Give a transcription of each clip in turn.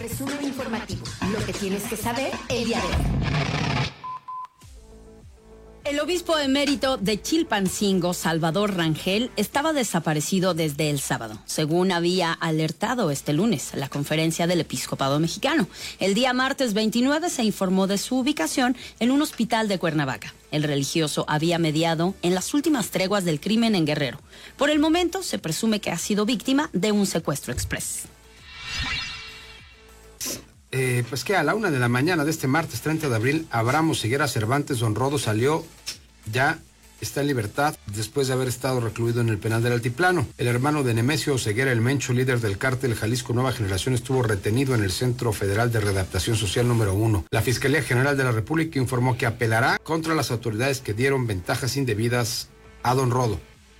Resumen informativo, lo que tienes que saber el día de hoy. El obispo emérito de Chilpancingo, Salvador Rangel, estaba desaparecido desde el sábado, según había alertado este lunes la conferencia del Episcopado Mexicano. El día martes 29 se informó de su ubicación en un hospital de Cuernavaca. El religioso había mediado en las últimas treguas del crimen en Guerrero. Por el momento, se presume que ha sido víctima de un secuestro express. Pues que a la 1 de la mañana de este martes 30 de abril, Abraham Oseguera Cervantes Don Rodo ya está en libertad después de haber estado recluido en el penal del Altiplano. El hermano de Nemesio Oseguera, el Mencho, líder del cártel Jalisco Nueva Generación, estuvo retenido en el Centro Federal de Readaptación Social número 1. La Fiscalía General de la República informó que apelará contra las autoridades que dieron ventajas indebidas a Don Rodo.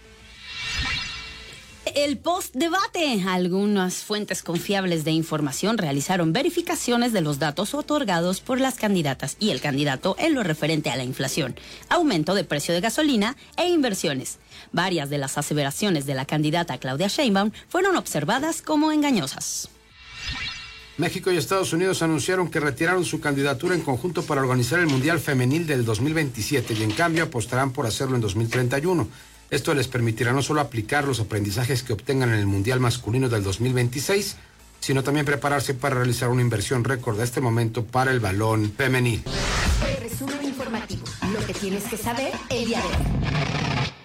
El post-debate. Algunas fuentes confiables de información realizaron verificaciones de los datos otorgados por las candidatas y el candidato en lo referente a la inflación, aumento de precio de gasolina e inversiones. Varias de las aseveraciones de la candidata Claudia Sheinbaum fueron observadas como engañosas. México y Estados Unidos anunciaron que retiraron su candidatura en conjunto para organizar el Mundial Femenil del 2027 y en cambio apostarán por hacerlo en 2031. Esto les permitirá no solo aplicar los aprendizajes que obtengan en el Mundial Masculino del 2026, sino también prepararse para realizar una inversión récord de este momento para el balón femenil. Resumen informativo, lo que tienes que saber el día de hoy.